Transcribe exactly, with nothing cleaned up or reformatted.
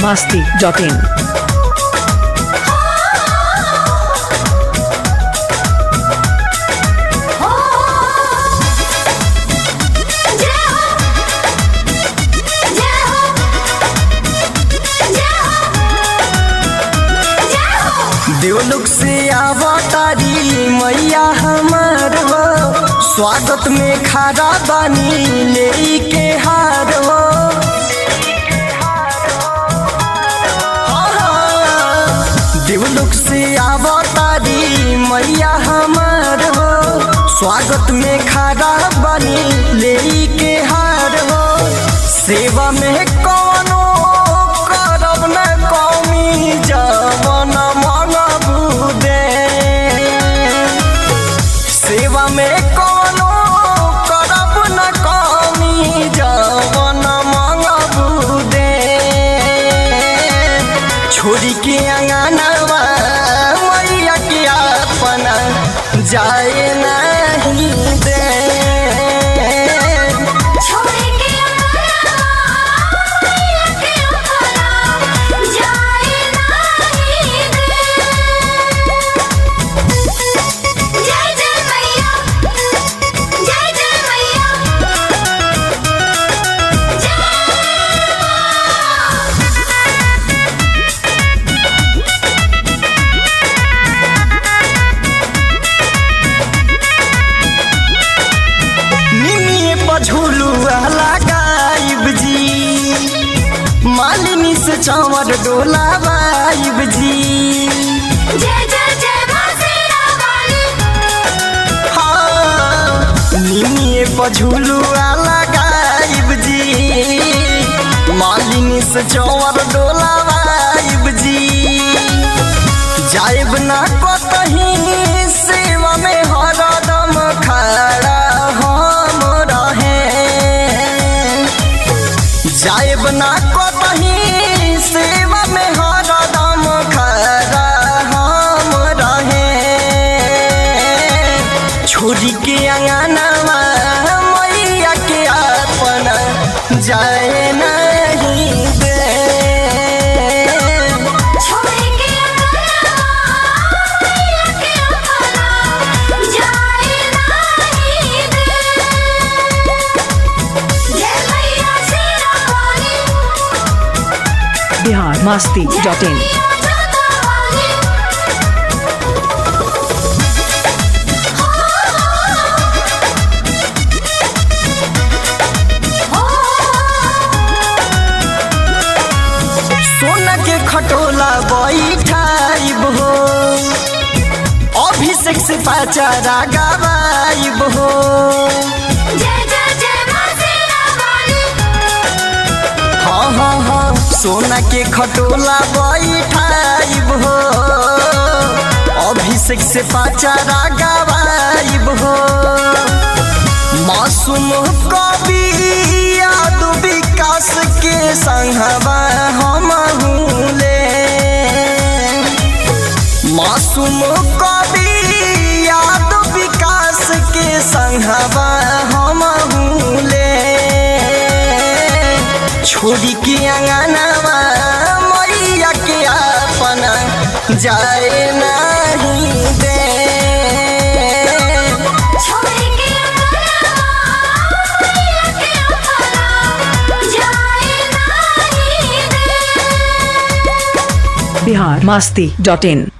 masti dot in. देवलोक से आवतारी मैया हमार हो, स्वागत में खड़ा बानी लेके हार हो। देवलोक से आवतारी मैया हमार हो, स्वागत में खड़ा बानी लेके हार हो। सेवा में कौनो करब न कौमी जवन सेवा में कोनो करब न कमी जवन मंगबू दे। छोड़ी के अंगनवा मैया के अपना जाए नहीं दे। झूलुआ लगाइब जी, मालिनी से चावर डोला बाइब जी। जय जय जय हाँ निमिये पर झूलुआ लगाइब जी, मालिनी से चावर डोला बाइब जी। जाइब ना कतहीं सेवा में हरदम खड़ा जाइब ना कतहीं सेवा में हरदम खड़ा हम रहे। छोड़ी के अंगनवा मैया के अपना जाए नहीं दे। Bihar masti dot in. सोना के खटोला बैठाइब हो, अभिषेक से पाचारा गवाइब हो। हाँ हाँ हाँ सोना के खटोला बैठाइब हो, अभिषेक से पाचारा गवाइब हो। मासूम कवि याद विकास के संगवा हम ले। मासूम कवि याद विकास के संगवा हम ले। छोड़ी के अंगनवा मैया के अपना जाए नहीं दे। Bihar masti dot in.